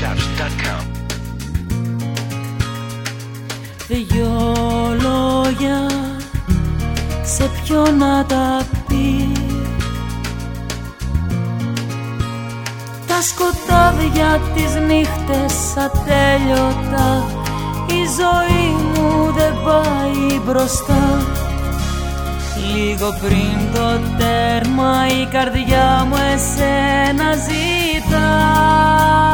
Mixclouds.com. Δυο λόγια σε ποιο να τα πει. Τα σκοτάδια τις νύχτες ατέλειωτα, η ζωή μου δεν πάει μπροστά. Λίγο πριν το τέρμα η καρδιά μου εσένα ζητά.